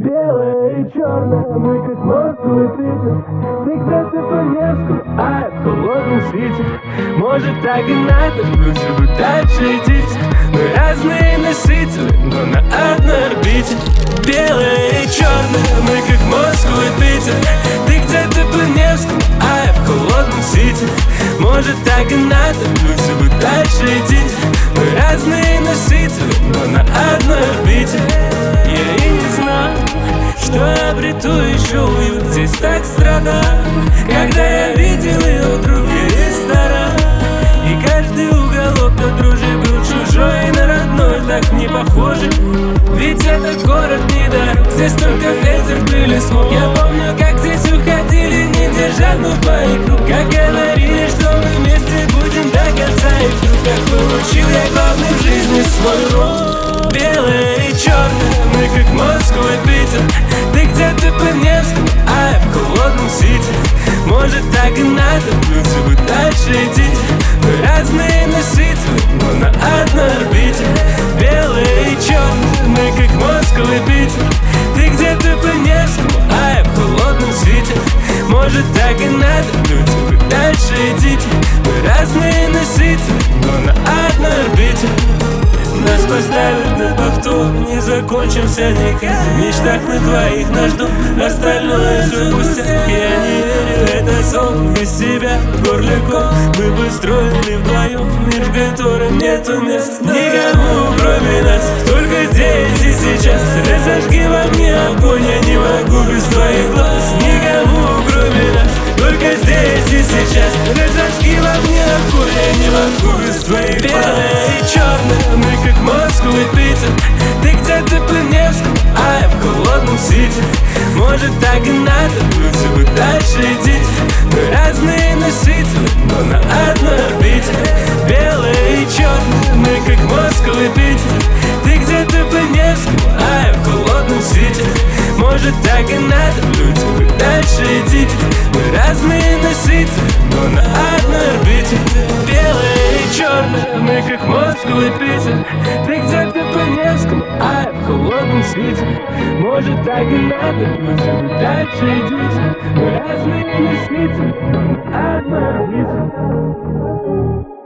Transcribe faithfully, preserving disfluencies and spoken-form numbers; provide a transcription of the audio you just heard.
Белое и черное, мы как Москва и Питер. Ты где-то по Невскому, а я в холодном Сити. Может, так и надо, лучше бы дальше идите. Мы разные носители, но на одной орбите. Белое и черное, мы как Москва и Питер. Ты где-то по Невскому, а я в холодном Сити. Может, так и надо, лучше бы дальше идите. Мы разные носители, но на одной орбите. Я и не знал, что обрету еще уют. Здесь так страдал, когда я видел ее в других ресторанах. И каждый уголок на дружбе был чужой и на родной так не похожий. Ведь это город недаром, здесь только ветер, пыль и смог. Я помню, как здесь уходили, не держа в своих рук. Как говорили, что мы вместе будем до конца. И вдруг как получил я главный в жизни свой ролл. Белое и черное, мы как Москва и Питер. Ты где-то по Невскому, а я в холодном Сити. Может, так и надо, лучше бы дальше идите. Мы разные носители, но на одной орбите. Белое и черное, мы как Москва и Питер. Ты где-то по Невскому, а я в холодном Сити. Может, так и надо, лучше бы дальше идите. Мы разные носители, но на одной орбите. Нас поставят на повтор, не закончимся никак. В мечтах на двоих наш дом, остальное все пустяк. Я не верю, это сон, без себя горляком. Мы бы строили вдвоем мир, в котором нету мест никому, кроме нас. Только здесь и сейчас разожги во мне огонь. Я не могу без твоих глаз, никому, кроме нас. Только здесь и сейчас разожги во мне огонь. Я не могу без твоих глаз. Белое и черное, мы как Москва и Питер. Ты где-то по Невскому, а я в холодном Сити. Может, так и надо, лучше бы дальше идите. Мы разные носители, но на одной орбите. Белое и черное, мы как Москва и Питер. Ты где-то по Невскому, а я в холодном Сити. Может, так и надо, лучше бы дальше идите. Мы разные носители, но на одной орбите. Белое и черное, мы как Москва и Питер. Ты где-то по Невскому, а я в холодном Сити. Может, так и надо, лучше бы дальше идите. Мы разные носители, но на одной орбите.